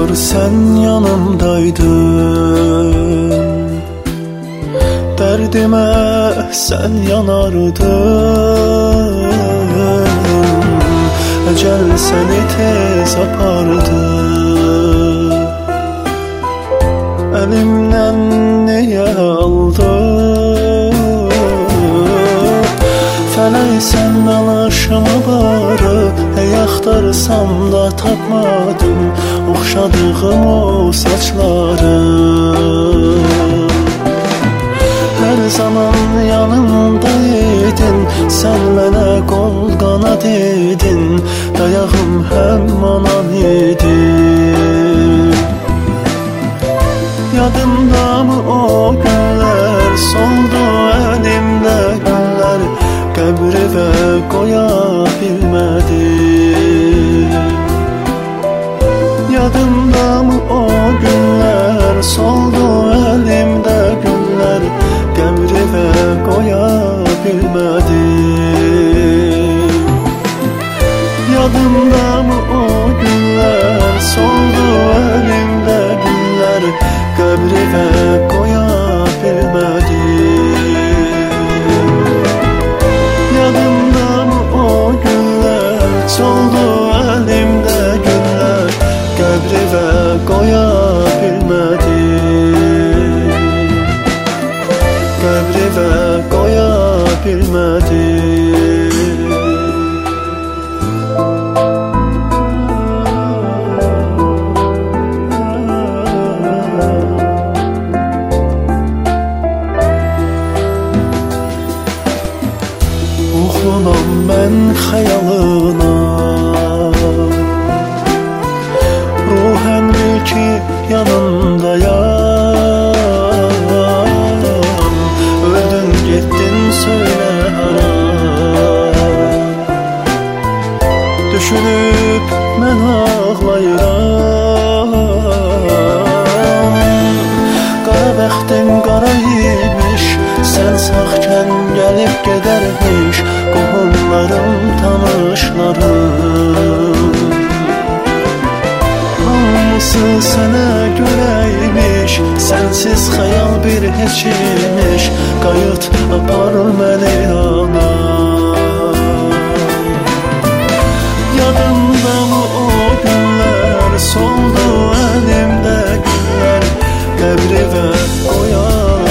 yıllardır sen yanımdaydın. Derdime sen yanardın. Ecel seni tez apardı. Elimden niye aldın? Felek sen alışımı barı, axtarsam da tapmadım oxşadığım o saçları. Her zaman yanımdaydın, sen mənə qol qanad edin, dayağım həm anan idi. Yadımda mı o günler, soldu elimde günler, qəbrivə qoya bilmədim. Yadımda mı o günler, soldu elimde günler, qəbrivə qoya bilmədim. Yadımda mı o günler, soldu elimde günler, qəbrivə qoya bilmədim. Yadımda mı o günler, soldu elimde günler, qəbrivə qoya bilmədim. Qəbrivə qoya bilmədim. Oxunam mən xəyalına, ruhən bil ki yanındayam. Öldün getdin söylə hara, düşünüb mən ağlayıram. Qara bəxtin qara imiş, sen sağkən gəlib gedərmiş, qohumlarım, tanışlarım. Hamısı sənə görəymiş, sənsiz xəyal bir heç imiş, qayıt apar məni ana. Yadımda mı o günlər, soldu əlimdə günlər, qəbrivə qoya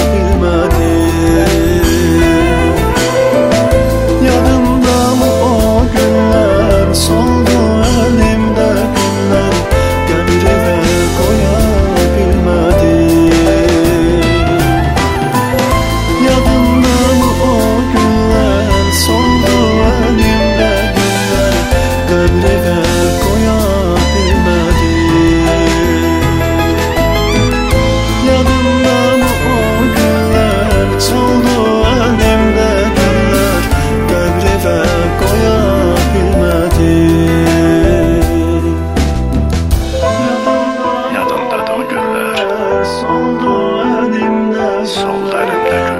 bilmədim. Yadımda mı o günlər, soldu əlimdə günlər, qəbrivə qoya bilmədim. Yadımda mı o günlər, soldu əlimdə günlər, qəbrivə qoya bilmədim. Yadımda mı o günlər, soldu əlimdə günlər, qəbrivə qoya bilmədim. Yadımdadır o günlər, Soldu əlimdə soldu əlimdə